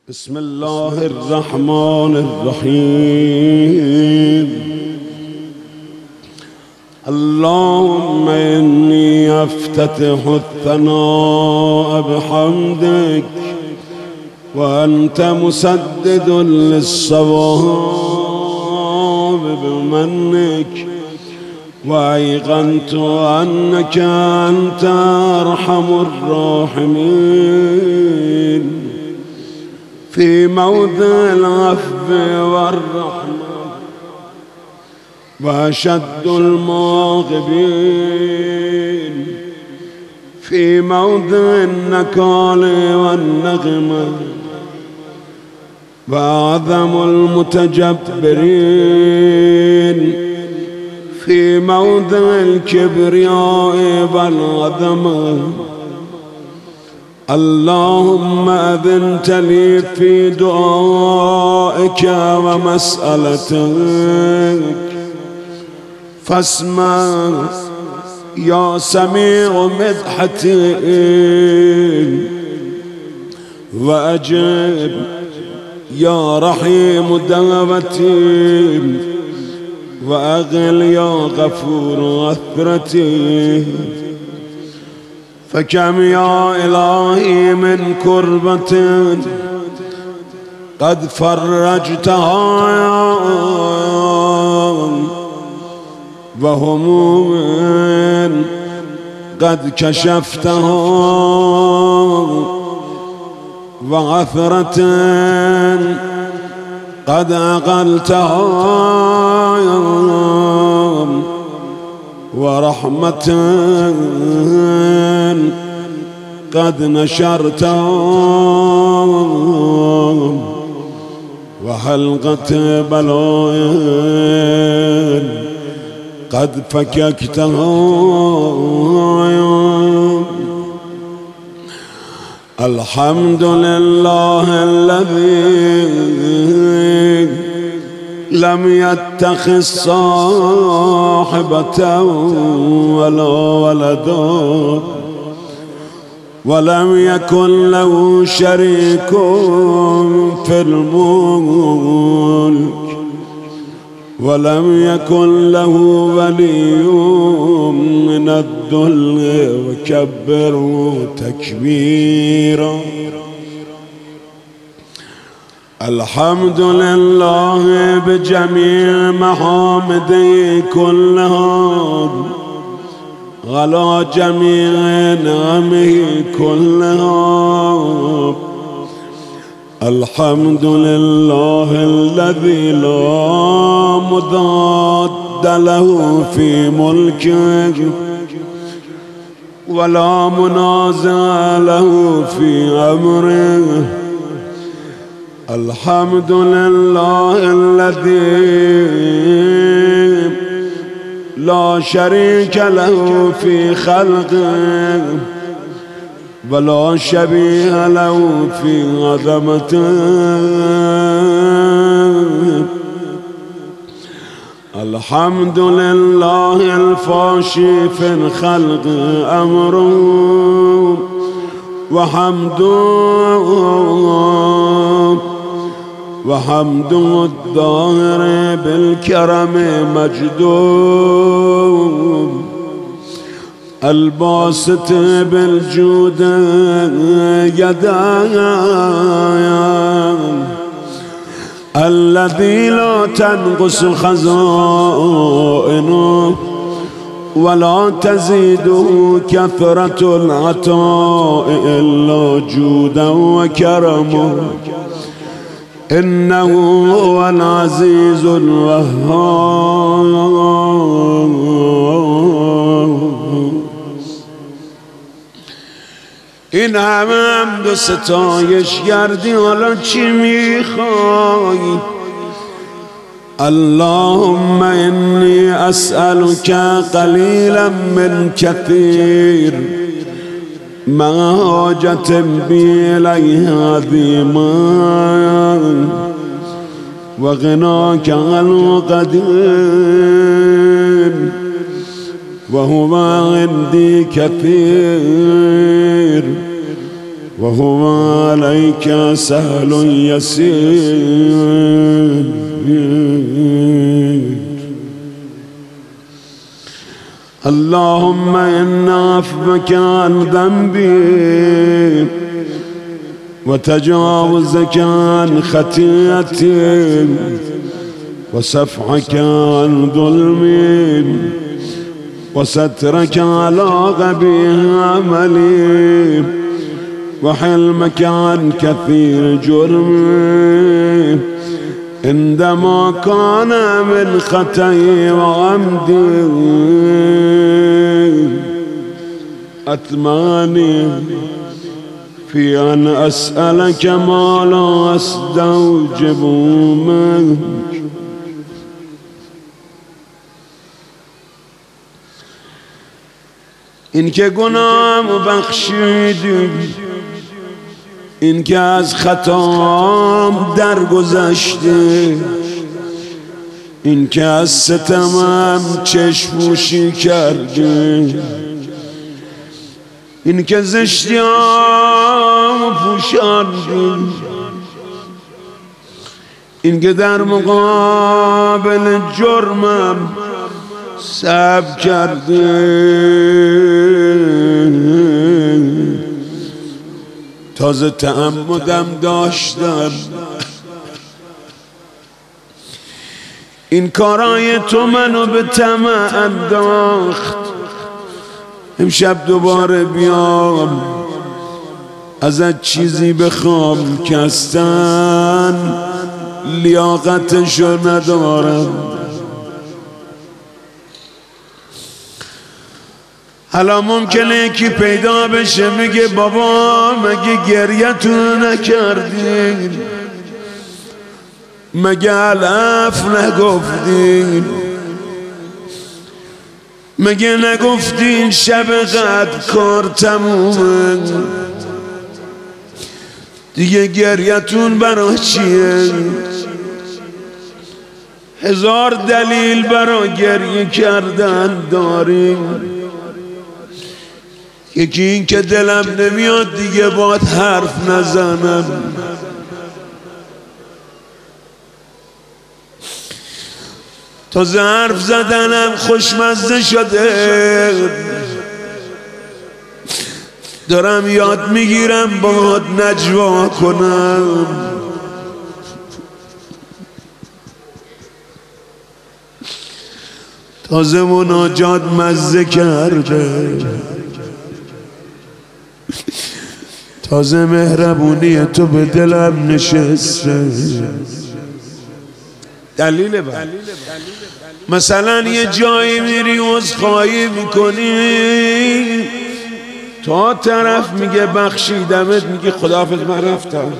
بسم الله الرحمن الرحيم. اللهم إني أفتتح الثناء بحمدك وأنت مسدد للصواب بمنك، وأيقنت أنك أنت أرحم الراحمين في موضع العفو والرحمة، وأشد الماغبين في موضع النكال والنغمة، وأعظم المتجبرين في موضع الكبرياء والعظمة. اللهم أذنت لي في دعائك ومسألتك، فاسمع يا سميع مدحتي وأجب يا رحيم دعوتي، وأغل يا غفور عثرتي. فكم يا إلهي من كربة قد فرجتها، وهموم قد كشفتها، وعثرة قد أقلتها، ورحمة قد نشرتها، وحلقة بلاء قد فككتها. الحمد لله الذي لم يتخذ صاحبة ولا ولدا، ولم يكن له شريك في الملك، ولم يكن له ولي من الذل، وكبره تكبيرا. الحمد لله بجميع محامده كلها، على جميع نعمه كلها. الحمد لله الذي لا مضاد له في ملكه، ولا منازع له في أمره. الحمد لله الذي لا شريك له في خلقه، ولا شبيه له في عظمته. الحمد لله الفاشي في الخلق أمره، وحمده الظاهر بالكرم مجدوب، الباسط بالجود يدايا، الذي لا تنقص خزائنه ولا تزيده كثرة العطاء إلا جودا وكرمه. إنه هو العزيز الوهاب. این همه حمد و ستایش کردی، حالا چی میخوای؟ اللهم إني أسألك قليلا من كثير، ما حاجة بي إليه عظيما، وغناك عن قدير، وهو عندي كثير، وهو عليك سهل يسير. اللهم إن عفوك عن ذنبي وتجاوزك عن خطيئتي وصفحك عن ظلمي وسترك على قبيح عملي وحلمك عن كثير جرمي عندما كان من خطئي وعمدي أتماني في أن أسألك ما لا أستوجب منك. این که گناهم بخشیدی، این که از خطام درگذشتی، این که از ستمم چشموشی کردی، این که زشتیام پوشاندی، این که در مقابل جرمم صبر کردی، تازه تعمدم داشتم این کارای تو منو به طمع انداخت. امشب دوباره بیام ازت چیزی بخوام که اصلا لیاقتشو ندارم. حالا ممکنه یکی پیدا بشه میگه بابا مگه گریتون نکردین، مگه علف نگفتین، مگه نگفتین شب قدر کار تمومه، دیگه گریتون برای چیه؟ هزار دلیل برای گریه کردن داریم. یکی این که دلم نمیاد دیگه باید حرف نزنم، تازه حرف زدنم خوشمزه شده، دارم یاد میگیرم باید نجوا کنم. تازه مناجات مزه کرده، تازه مهربونی تو به دلم نشسته. دلیل بعد مثلا یه جایی میری عذرخواهی میکنی، تا طرف میگه بخشیدمت میگی خداحافظ من رفتم،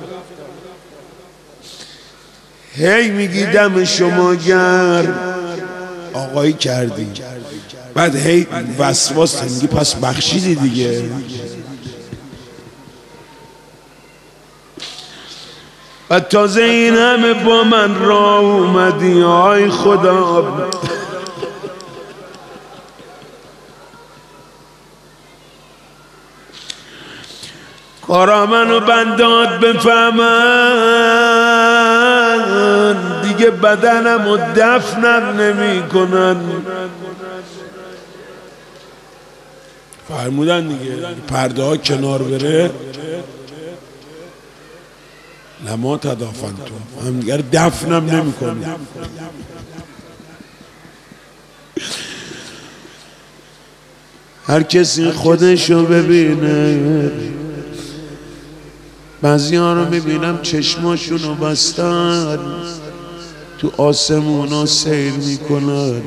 هی میگی دم شما گرم آقایی کردی، بعد هی وسواس میگی پس بخشیدی دیگه. و تازه این همه با من راه اومدی آی خدا، کارا منو بندات بفهمن دیگه بدنم و دفنم نمی کنن. فرمودن دیگه پرده ها کنار بره لما تدافنتم، هم دیگر دفنم نمی کنی. هر کسی خودشو ببینه. بعضی ها رو میبینم چشماشونو بستن تو آسمونا سیر میکنن،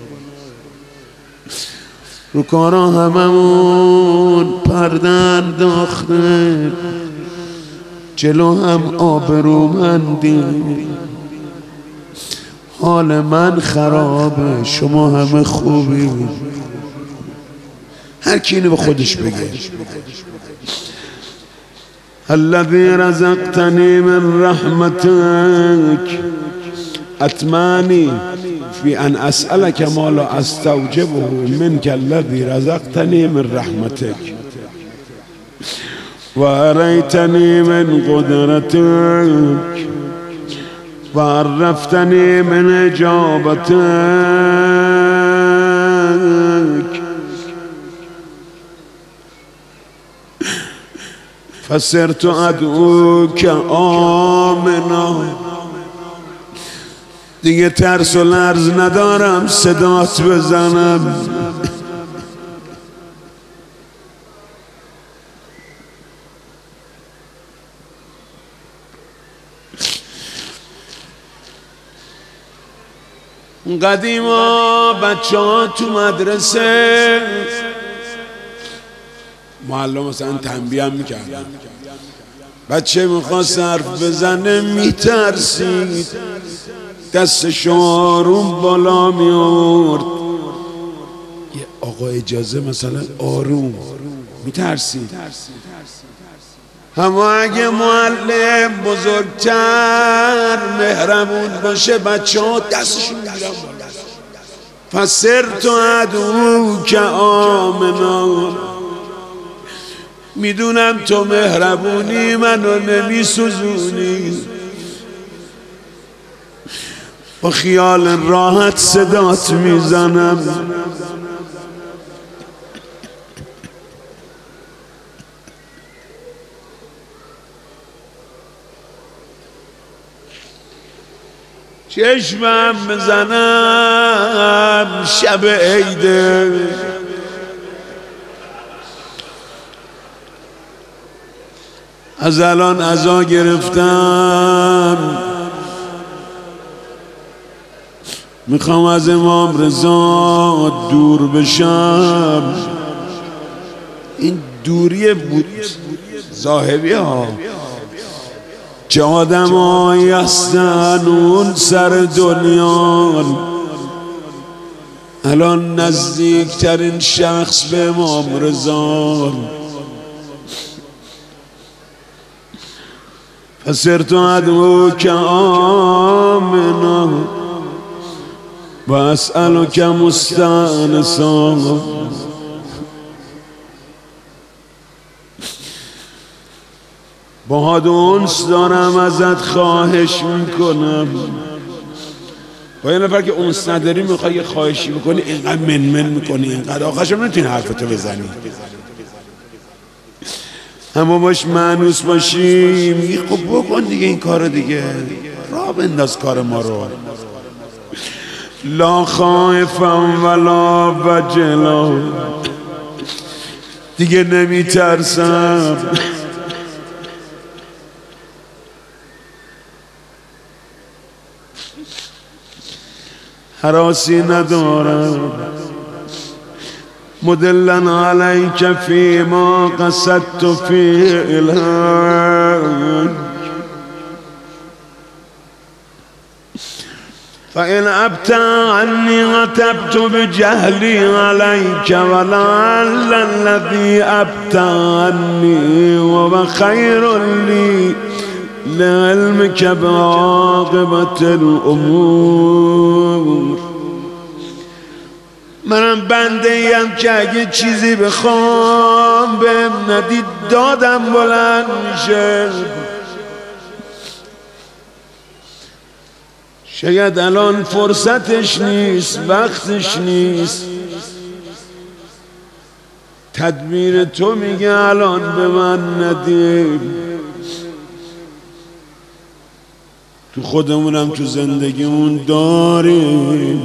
رو کارا هممون پرده انداخته، جلو هم آبرومندی، حال من خرابه شما همه خوبی. هر کی اینو به خودش بگه. الذي رزقتني من رحمتك أتماني في أن أسألك ما لا أستوجبه منك الذي رزقتني من رحمتك. وأريتني من قدرتك وعرفتني من إجابتك فصرت أدعوك آمنا دیگه ترس و لرز ندارم صدات بزنم قدیما بچه ها تو مدرسه معلم مثلا تنبیه هم میکردن بچه میخواست حرف بزنه میترسید دستش آروم بالا میارد یه آقا اجازه مثلا آروم میترسید اما اگه معلم بزرگتر مهربون باشه بچه ها دستشون میگیرن فصرت ادعوک آمنا میدونم تو مهربونی منو نمیسوزونی با خیال راحت صدات میزنم چشمم بزنم شب عیده از الان عزا گرفتم میخوام از امام رضا دور بشم این دوری بود ظاهری ها چه آدم هایی هستن اون سر دنیا الان نزدیکترین شخص به امام رضا فصرت ادعوک آمنا و اسألک مستأنسا باهات انس دارم ازت خواهش میکنم با یه نفر که انس نداری میخوای یه خواهشی بکنی اینقدر منمن میکنی اینقدر آخرش هم نمیتونی حرفتو بزنی اما باش مانوس باشی میگی خب بکن دیگه این کارو دیگه راه بنداز کار ما رو لا خائفم ولا وجلا دیگه نمیترسم هراسی ندارم مدلنا علیک فیما قصدت فیه الیک فإن أبت عني غتبت بجهلي عليك ولعل الذي أبت عني وهو خير لي لعلمك بعاقبة الأمور منم بنده ایم که اگه چیزی بخوام بهم ندید دادم بلند میشه شاید الان فرصتش نیست وقتش نیست تدبیر تو میگه الان به من ندید تو خودمونم تو زندگیمون داریم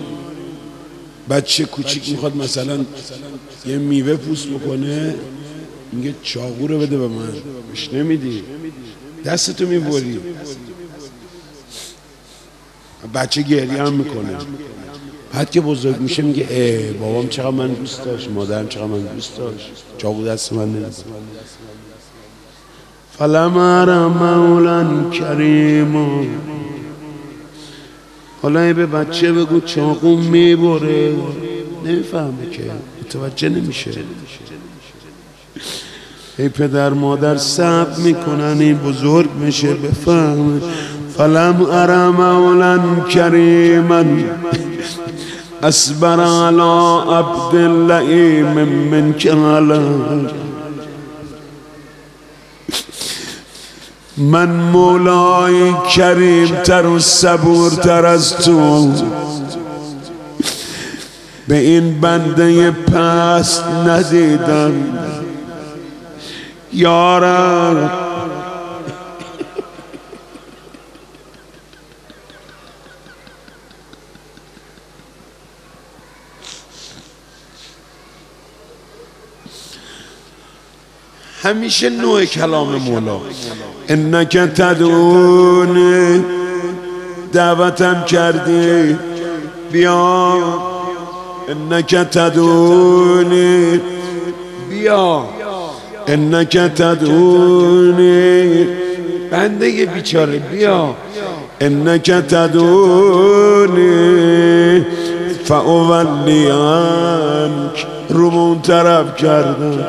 بچه کوچیک میخواد مثلا یه میوه پوست بکنه میگه چاقو رو بده به من مش نمیدی دستتو میبری بچه گریه هم میکنه بعد که بزرگ میشه میگه بابام چقدر من دوست داشت مادرم چقدر من دوست داشت چاقو دست من نمیده فلما ارى مولا کریما حالا به بچه بگو چاقو میبره نمیفهمه که متوجه نمیشه ای پدر مادر صبر میکنن این بزرگ میشه بفهمه فلم ارى مولا کریما اصبر على عبد اللئیم منك على من مولای کریم تر و صبورتر از تو به این بنده پست ندیدم یا رب. همیشه نوع کلام مولا انک تدعونی، دعوتم کردی بیا، انک تدعونی بیا، انک تدعونی بنده بیچاره بیا، انک تدعونی فاولیانک، رومون طرف کردم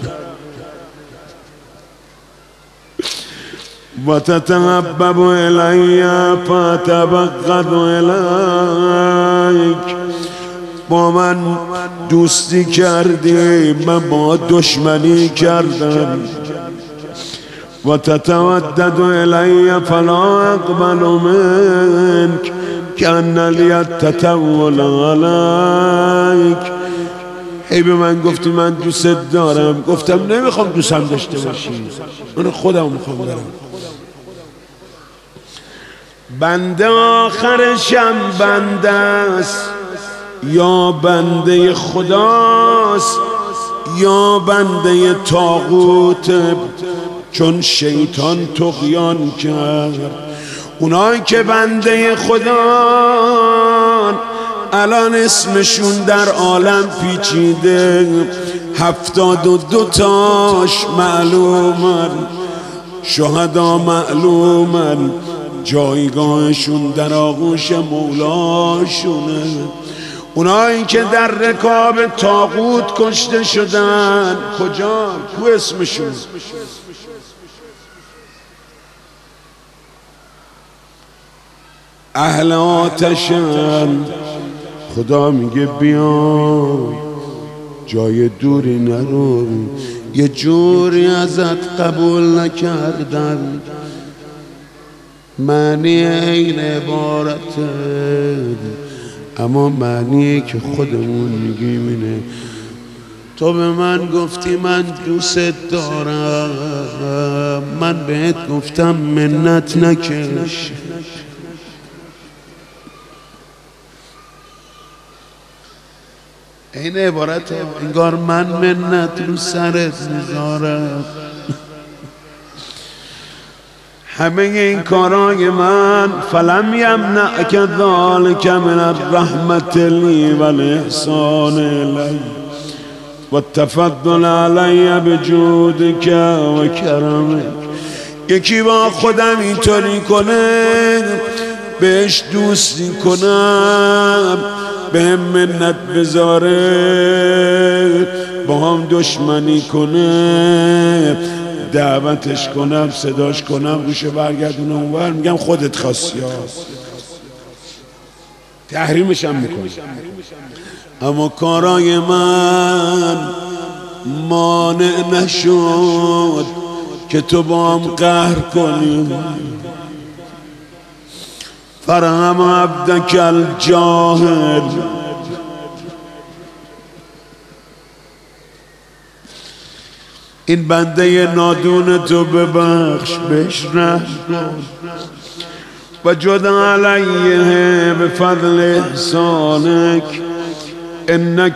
و تتحبب الی فتبغض الیک، با من دوستی کردی من با دشمنی کردم، و تتودد الی فلا اقبل منک کأن لی تطول علیک. ای به من گفتی من دوست دارم، گفتم نمیخوام دوستم داشته باشی، من خودم میخوام برم. بنده آخرشم بنده است، یا بنده خداست یا بنده طاغوت، چون شیطان طغیان کرد. اونایی که بنده خدان الان اسمشون در عالم پیچیده، 72 تاش معلومن، شهدا معلومن، جایگاهشون در آغوش مولاشونه. اونایی که در رکاب طاغوت کشته شدن کجا؟ کو اسمشون؟ اهل آتشن. خدا میگه بیا جای دوری نرو، یه جوری ازت قبول نکردن. معنی این عبارته اما معنی که خودمون میگیم اینه. تو به من گفتی من دوست دارم، من بهت گفتم منت نکش. این عبارت انگار من منت رو سرت میذارم. همه این کارای من فلم یمنعک ذلک من الرحمت لی و الاحسان الی و التفضل علی بجودک و کرمک. یکی با خودم اینطوری کنه بهش دوستی کنم، به هم منت بذاره، با هم دشمنی کنه، دعوتش کنم، صداش کنم، روش برگردونم اونور، میگم خودت خواستی ها، تحریمش هم میکنم. اما کارای من مانع نشد که تو با هم قهر کنی. فرحم عبدک الجاهل. این بنده نادون تو ببخش، بهش رحم کن و جد علیه بفضل احسانک، انک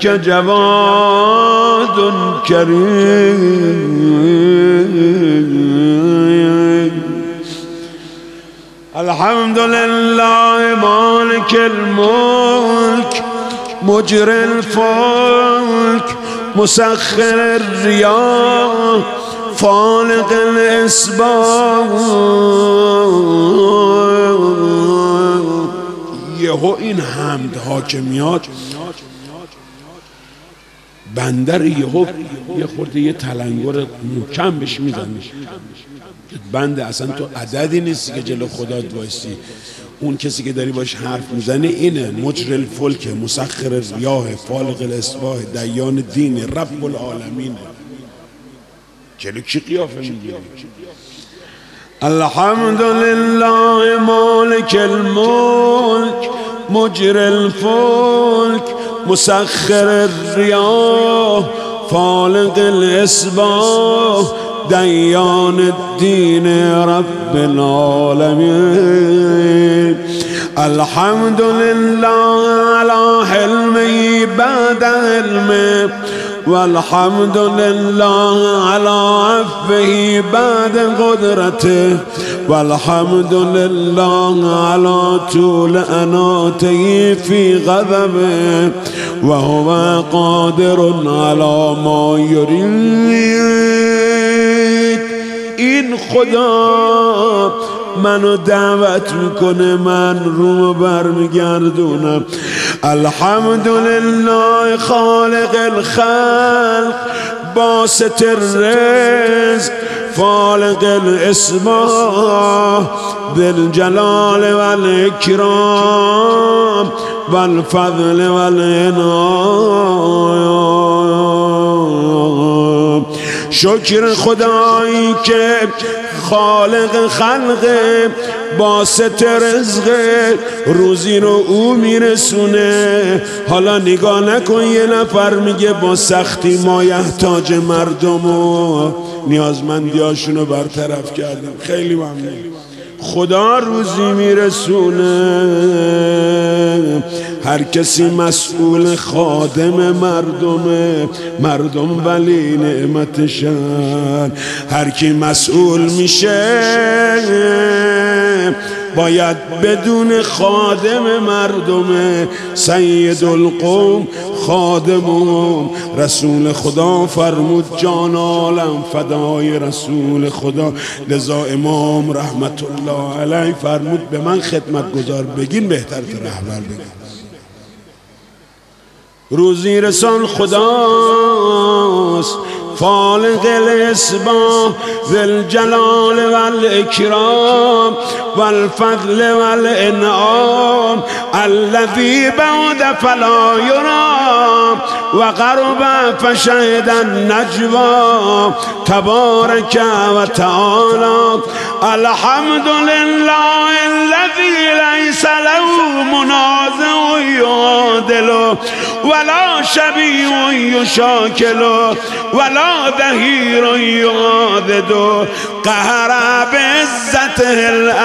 جواد کریم. الحمدلله مالک الملک مجری الفلک مسخر الریاح فالق الاسباح. یهو این حمد حاکمیات بنده رو یهو یه خورده یه تلنگر محکم بهش میزنه. بنده اصلا تو عددی نیستی که جلو خدا وایسی، اون کسی که داری باش حرف میزنه اینه. مجری الفلک مسخر الریاح فالق الاسباح دیان دین رب العالمین. جلو کی قیافه میگیری؟ الحمد لله مالك الملك مجري الفلك مسخر الرياح فالق الإصباح ديان الدين رب العالمين. الحمد لله على حلمه بعد علمه والحمد لله على عفوه بعد قدرته والحمد لله على طول أناته في غضبه وهو قادر على ما يريد. این خدا منو دعوت میکنه، من رو برمیگردونم. الحمدلله خالق الخلق باسط الرزق فالق الاسماء بالجلال والاکرام والفضل والانعام. شکر خدایی که خالق خلق باسط رزق روزی رو او میرسونه. حالا نگاه نکن یه نفر میگه با سختی ما یحتاج مردم و نیازمندیاشونو برطرف کردیم. خیلی ممنون. خدا روزی میرسونه. هر کسی مسئول خادم مردمه، مردم ولی نعمتشن. هر کی مسئول میشه باید بدون خادم مردمه. سید القوم خادمهم. رسول خدا فرمود جان عالم فدای رسول خدا. لذا امام رحمت الله علیه فرمود به من خدمت گذار بگین بهتر که رهبر بگین. روزی رسان خداست فالق الاسباح ذوالجلال والاکرام والفضل والانعام الذی بعد فلا یرام وقرب فشهد النجوا تبارک و تعالی. الحمد لله الذی لیس له منازع یعادل ولا شبیه یشاکل ولا ظهیر یعاضد قهر بعزته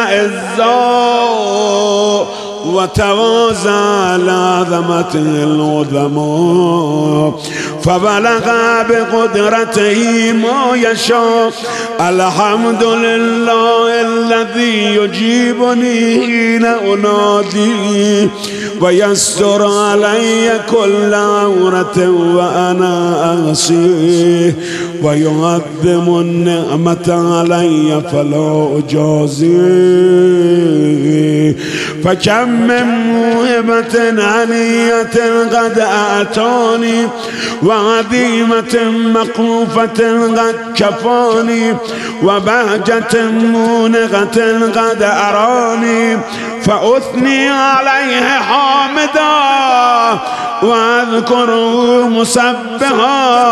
الاعزاء و تواضع لعظمته العظما فبلغ بقدرته ما یشاء. الحمد لله الذي يجيبني حين انادي ويستر علي كل عورة وأنا أعصيه ويعظم النعمة علي فلا أجازيه. فكم من موهبة عنية قد أعطاني وعظيمة مقروفة قد كفاني وبهجة مونغة قد أراني فأثني عليه حامدا واذكره مسبحا.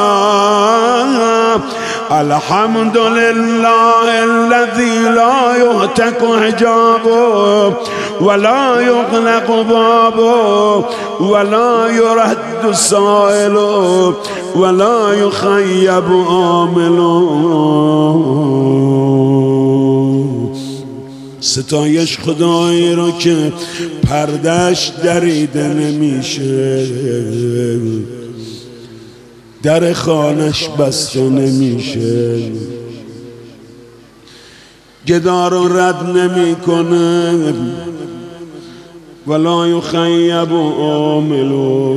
الحمد لله الذي لا يهتك حجابه ولا يغلق بابه ولا يرد سائل ولا يخيب عامل. ستایش خدایی رو که پردش دریده نمیشه، در خانش بسته نمیشه، گدا رو رد نمیکنه ولا یخیب عامل.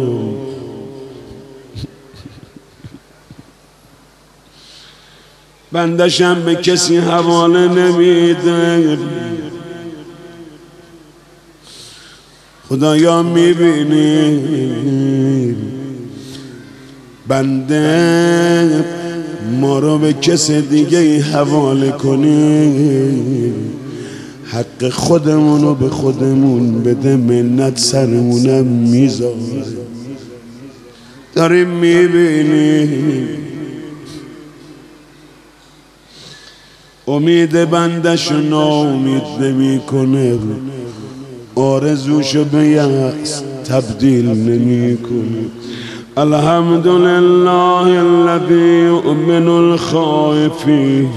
بندشم به کسی حواله نمیده. خدایا میبینی بنده ما رو به کس دیگه حواله کنی، حق خودمون رو به خودمون بده، منت سرمونم میذاره. داریم میبینی امید بندش ناامید نمی کنه، آرزوشو به یأس تبدیل نمی کنه. الحمدلله الذی یؤمن الخائفین.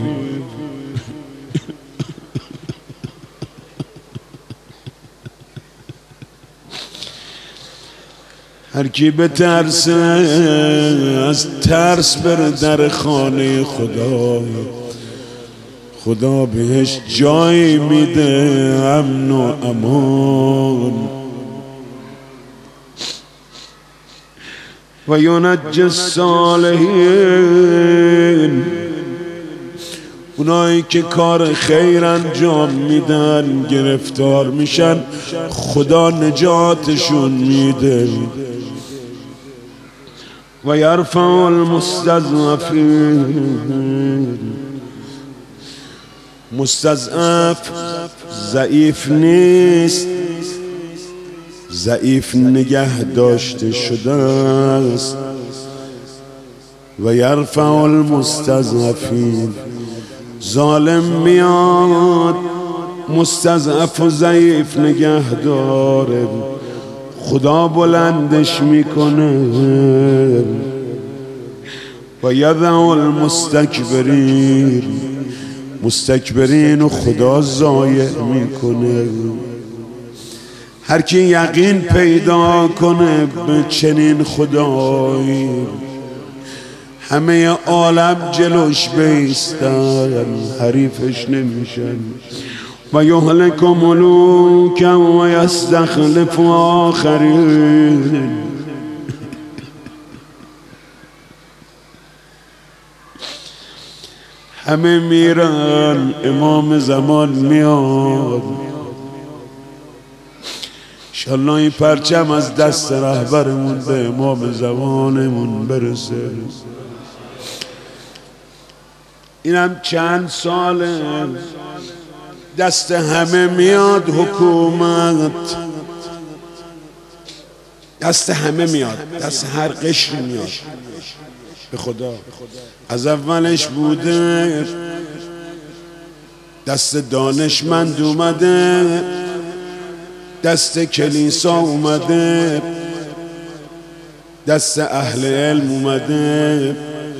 هر کی به ترس از ترس بر در خانه خدا، خدا بهش جای میده امن و امان. و ینجی الصالحین، اونایی که کار خیر انجام میدن گرفتار میشن، خدا نجاتشون میده. و یرفع المستضعفین، مستضعف ضعیف نیست، ضعیف نگه داشته شده است. و یرفع المستضعفین، ظالم میاد مستضعف و ضعیف نگه داره، خدا بلندش میکنه. و یضع المستکبرین، مستکبرین و خدا ضایع میکنه. هر کی یقین پیدا کنه به چنین خدایی، همه عالم جلوش بیستن، حریفش نمیشن. و یهلک ملوکا و یستخلف آخرین، همه میرن امام زمان میاد. انشالله این پرچم از دست رهبرمون به امام زمانمون برسه. اینم چند ساله دست همه میاد حکومت، دست همه میاد، دست هر قشری میاد. به خدا از اولش بوده دست دانشمند اومده، دست کلیسا اومده، دست اهل علم اومده،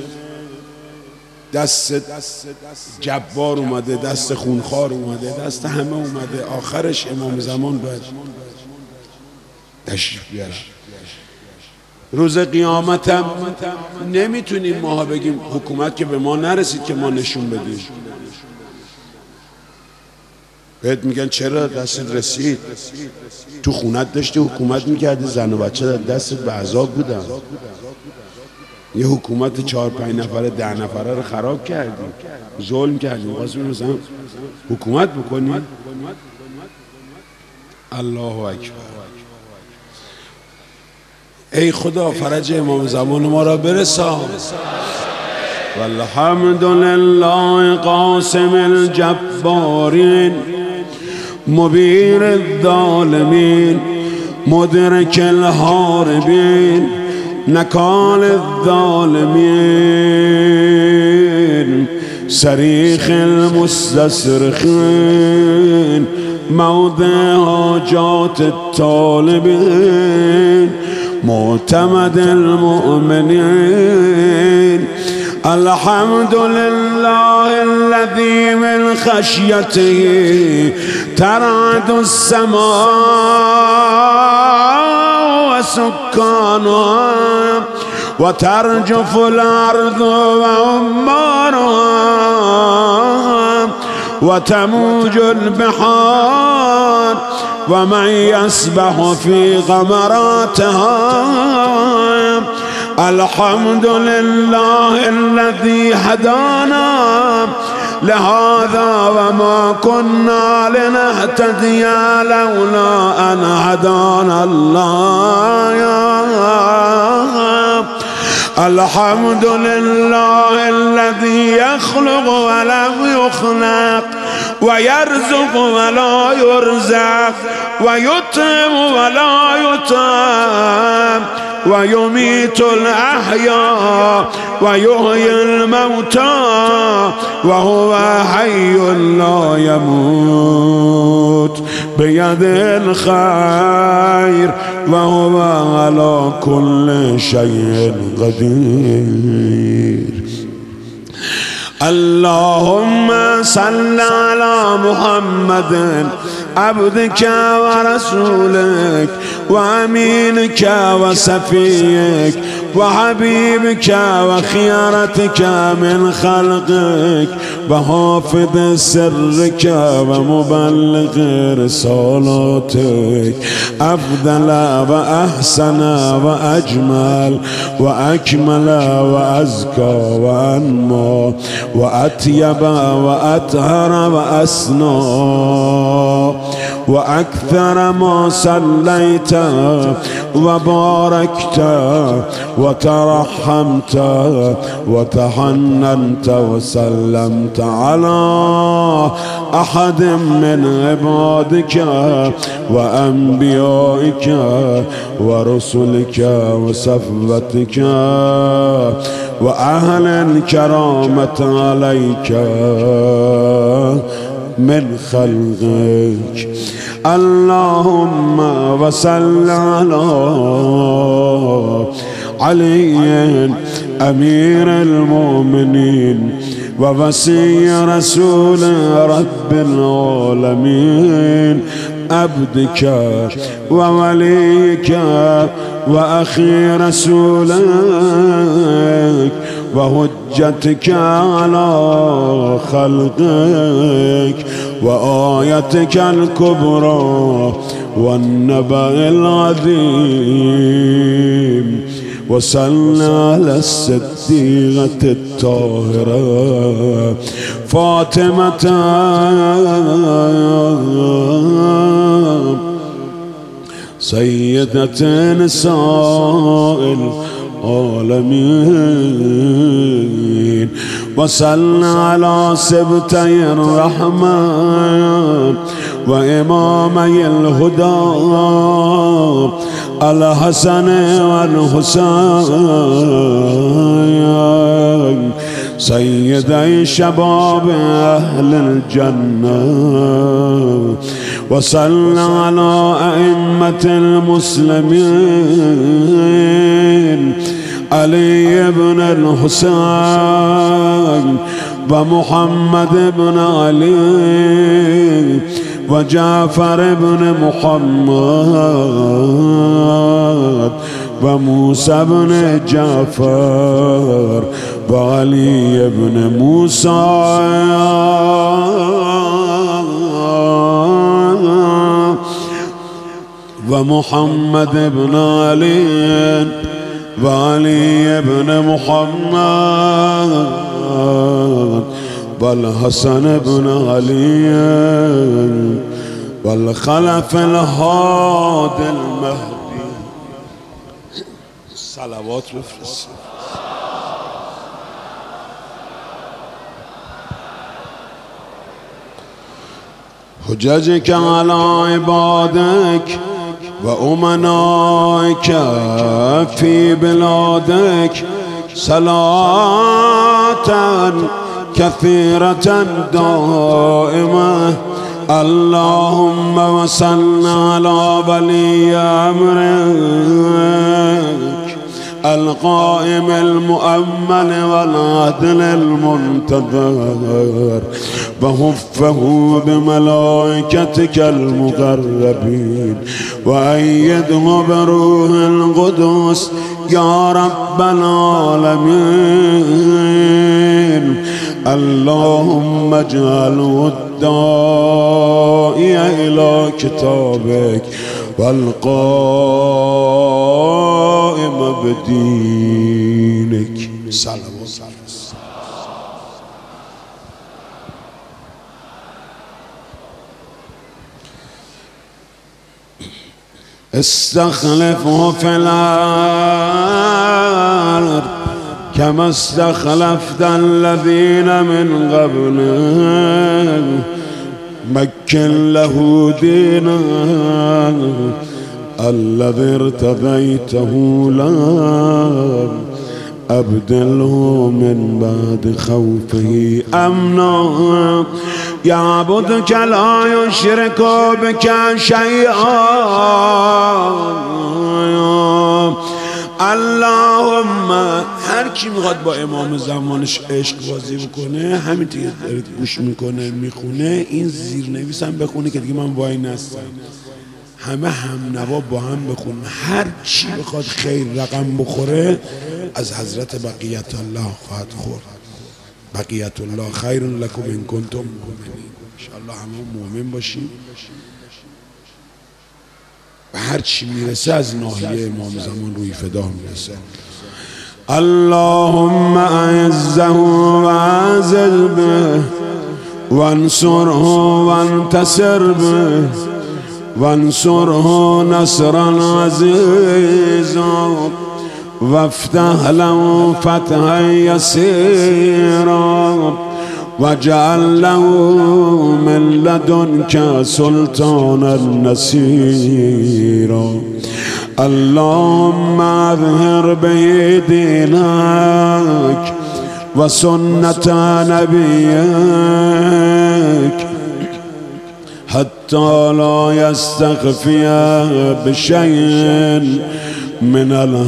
دست جبار اومده، دست خونخوار اومده، دست همه اومده. آخرش امام زمان باید تشریف بیاره. روز قیامت هم نمیتونیم ماها بگیم حکومت که به ما نرسید که ما نشون بدیم. بهت میگن چرا دستت رسید؟ تو خونت داشتی حکومت میکردی، زن و بچه دستت به عذاب بودن. یه حکومت 4-5 نفره 10 نفره رو خراب کردی، ظلم کردی، می‌خواستی مثلا حکومت بکنی. الله اکبر. ای خدا فرج امام زمان ما را برسان. والحمد لله قاسم الجبارین، مبیر الظالمین، مدرک الحاربین، نکال الظالمین، صریخ المستصرخین، موضع حاجات الطالبین، معتمد المؤمنین. الحمد لله الذي من خشيته ترعد السماء وسكانها وترجف الأرض وعمارها وتموج البحار ومن يسبح في غمراتها. الحمد لله الذي هدانا لهذا وما كنا لنهتدي لولا أن هدانا الله. الحمد لله الذي يخلق ولم يخلق ويرزق ولا يرزق ويطعم ولا يطعم ويميت الأحياء ويحيي الموتى وهو حي لا يموت بيد الخير وهو على كل شيء قدير. اللهم صل على محمد عبدك ورسولك وأمينك وصفيك وحبيبك وخيرتك من خلقك وحافظ سرك ومبلغ رسالتك أفضل وأحسن وأجمل وأكمل وأزكى وأنمى وأطيب وأطهر وأسنى وأكثر ما صليت وباركت وترحمت وتحننت وسلمت على أحد من عبادك وأنبيائك ورسلك وصفوتك وأهل الكرامة عليك من خلقك. اللهم وصل على علي أمير المؤمنين ووصي رسول رب العالمين عبدك ووليك وأخي رسولك وحجتك على خلقك وآيتك الكبرى والنبأ العظيم. وصلنا على الصديقة الطاهرة فاطمة سيدة نساء العالمين. وصلنا على سبتي الرحمن وإمامي الهدى الحسن والحسين سيدي شباب أهل الجنة. وصلنا على أئمة المسلمين علي بن الحسين ومحمد بن علي وجعفر بن محمد وموسى بن جعفر وعلي بن موسى ومحمد بن علي وعلي بن محمد والحسن بن علي والخلف الهادي المهدي. صلوات بفرست. حججك على عبادك وأمنائك في بلادك صلاة كثيرة دائمة. اللهم وصل على ولي أمرك القائم المؤمن والعدل المنتظر وحفه بملائكتك المقربين وأيده بروح القدس يا رب العالمين. اللهم اجعله الداعي إلى كتابك والقائم بدينك. سلام. استخلفه في الأرض كما استخلفت الذين من قبله. مكن له دينا الذي ارتضيته لم أبدله من بعد خوفه أمنا يعبدك لا يشرك بك شيئا اللهم. هر کی میخواد با امام زمانش عشق بازی بکنه همین دیگه گوش میکنه میخونه این زیرنویس هم بخونه که دیگه من وای نستم، همه هم نوا با هم بخون. هر چی بخواد خیر رقم بخوره از حضرت بقیت الله خواهد خورد. بقیت الله خیر لکم ان کنتم مؤمنین. انشاءالله همه مؤمن باشیم. به هر چی میرسه از ناحیه امام زمان روی فدا میرسه. اللهم اعزه واعزز به وانصره وانتصر به وانصره نصرا عزیزا وافتح له فتحا یسیرا واجعل له من لدنك سلطانا نصيرا. اللهم اظهر به دينك وسنة نبيك حتى لا يستخفي بشيء من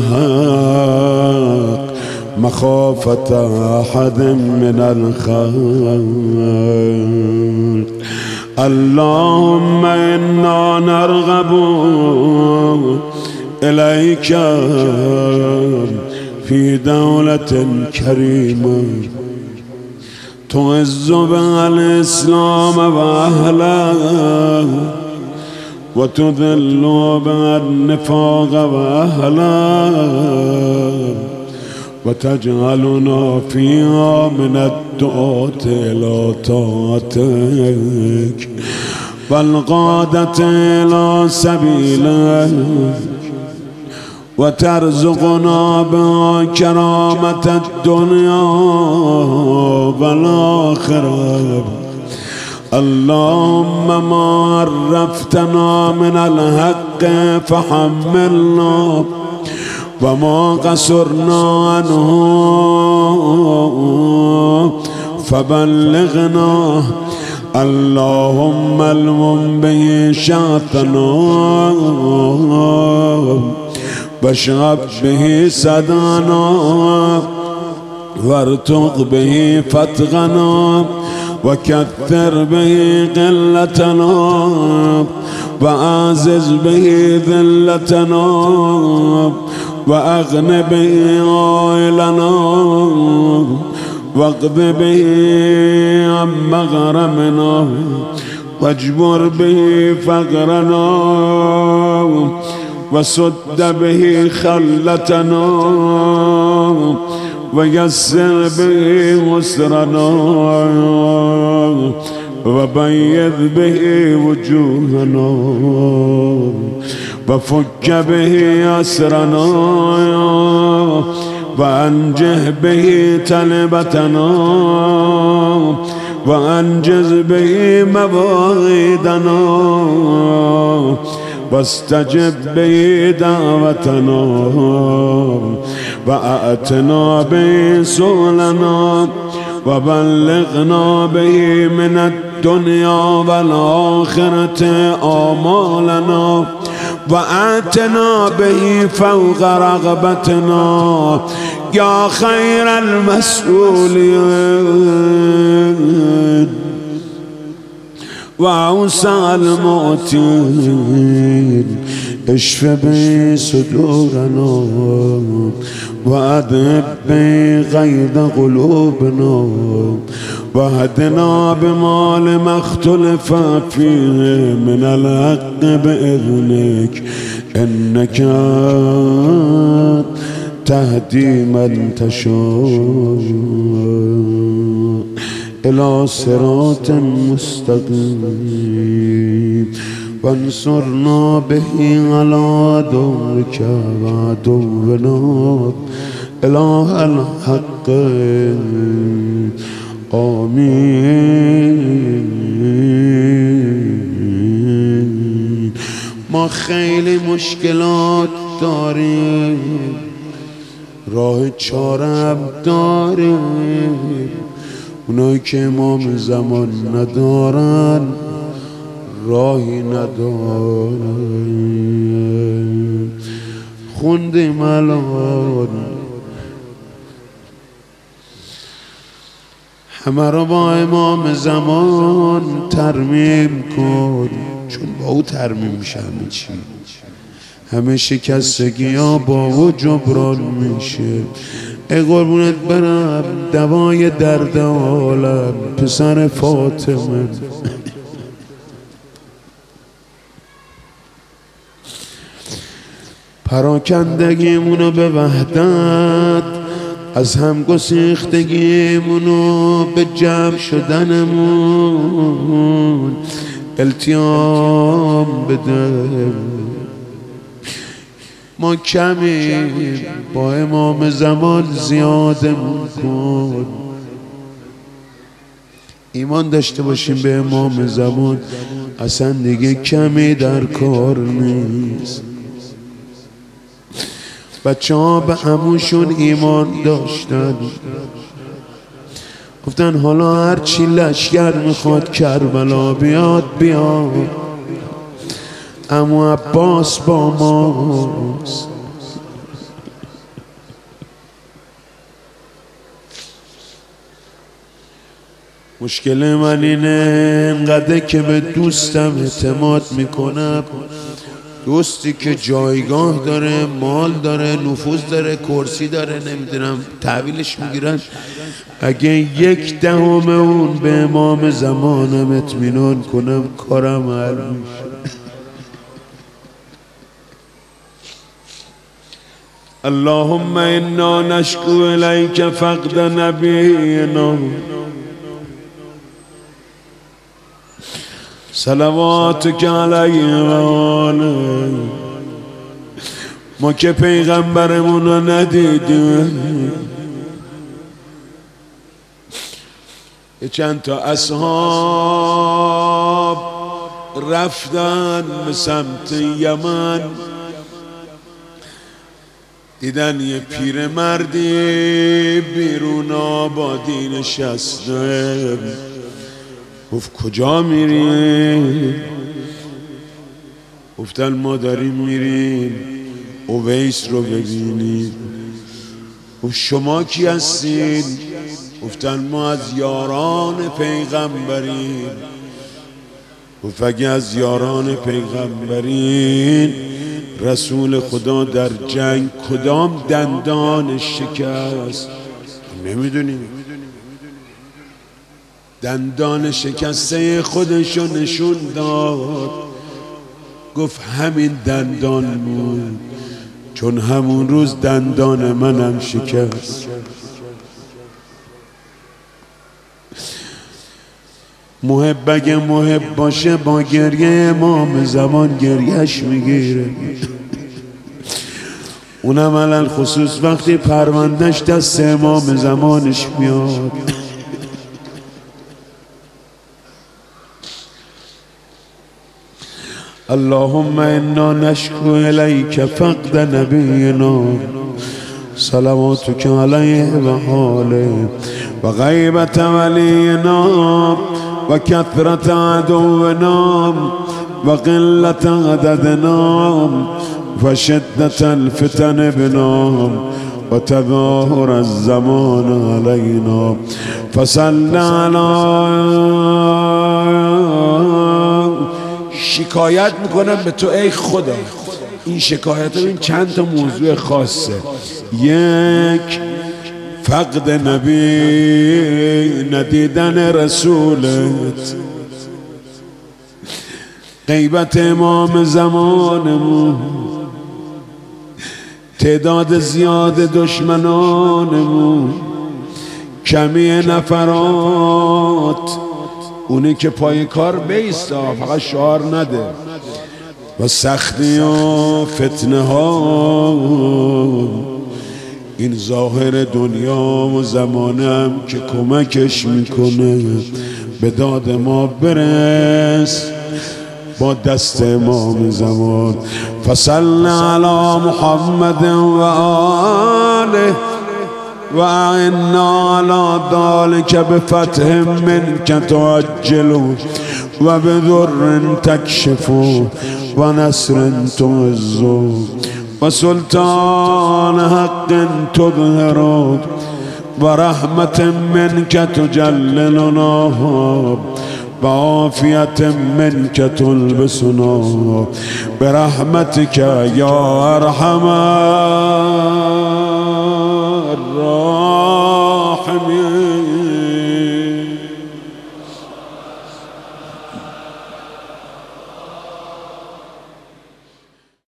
الحق مخافة أحد من الخلق. اللهم إنا نرغب إليك في دولة كريمة تعز بها الإسلام وأهله وتذل بها النفاق وأهله وتجعلنا فيها من الدعاة إلى طاعتك والقادة إلى سبيلك وترزقنا بها كرامة الدنيا والآخرة. اللهم ما عرفتنا من الحق فحملنا وما قصرنا عنه فبلغنا. اللهم المم به شاطنا واشرب به صدانا وارتق به فتغنا وكثر به قلتنا وأعزز به ذلتنا وأغن به عائلنا واقض به عن مغرمنا واجبر به فقرنا وسد به خلتنا ويسر به مسرنا وبيض به وجوهنا وفك به أسرنا وأنجه به تلبتنا وأنجز به مواعيدنا واستجب به دعوتنا وأتنا به سؤلنا وبلغنا به من الدنيا والآخرة آمالنا وآتنا به فوق رغبتنا يا خير المسؤولين وأوسع المعطين. اشف به صدورنا وأذهب به غيظ قلوبنا وهدنا بما لما اختلف فيه من الحق بإذنك إنك تهدي من تشاء إلى صراط مستقيم وانصرنا به على عدوك وعدونا إله الحق. آمين. ما خیلی مشکلات داریم، راه چارم داریم. اونایی که امام زمان ندارن راهی ندارن. خوندیم الان همه رو با امام زمان ترمیم کن، چون با او ترمیم میشه همه چی، همه شکستگی ها با او جبران میشه. ای قربونت برم دوای درد عالم پسر فاطمه. پراکندگیمونو به وحدت، از هم گسیختگیمونو به جمع شدنمون التیام بده. ما کمی با امام زمان زیادمون کن، ایمان داشته باشیم به امام زمان، اصلا دیگه کمی در کار نیست. بچه ها به عموشون ایمان داشتن، گفتن حالا هرچی لشگر میخواد کربلا بیاد بیاد، عمو عباس با ماست. مشکل من اینه انقدر که به دوستم اعتماد میکنم، دوستی که جایگاه داره، مال داره، نفوذ داره، کرسی داره، نمیدونم تحویلش میگیرن، اگه 1/10 اون به امام زمانم اطمینان کنم کارم حل میشه. اللهم انا نشکو الیک فقد نبینا صلواتک علیه و آله. ما که پیغمبرمون رو ندیدیم، چند تا اصحاب رفتن به سمت یمن، دیدن یه پیرمردی بیرون آبادی نشسته. گفت کجا میریم؟ گفتن ما داریم میریم اویس رو ببینیم. گفت شما کی هستین؟ گفتن ما از یاران پیغمبریم. گفت اگه از یاران پیغمبرین، رسول خدا در جنگ کدام دندان شکست؟ نمیدونیم. دندان شکسته خودشو نشون داد. گفت همین دندان بود، چون همون روز دندان منم شکست. محب اگه محب باشه با گریه امام زمان گریهش میگیره. اونم علل خصوص وقتی پروندهش دست امام زمانش میاد. اللهم انا نشکو الیک فقد نبینا صلواتک علیه و آله و غیبت ولینا و کثرت عدونا و قلت عددنا و شدت الفتن بنا و تظاهر الزمان علینا فصل علی. شکایت میکنم به تو ای خدا. این شکایت رو این چند تا موضوع خاصه. یک، فقد نبی، ندیدن رسولت. غیبت امام زمانمون، تعداد زیاد دشمنانمون، کمی نفرات، اونی که پای کار بیستا فقط شعار نده، و سختی و فتنه ها. این ظاهر دنیا و زمانم که کمکش میکنه به داد ما برس. با دست امام زمان. فصل علی محمد و آله و اعنا علی ذلك بفتح منک تعجل و بضر تکشف و نصر تعز و سلطان حق تظهر و رحمت منک تجللنا و عافیت منک تلبسنا برحمتک یا ارحم الراحمین.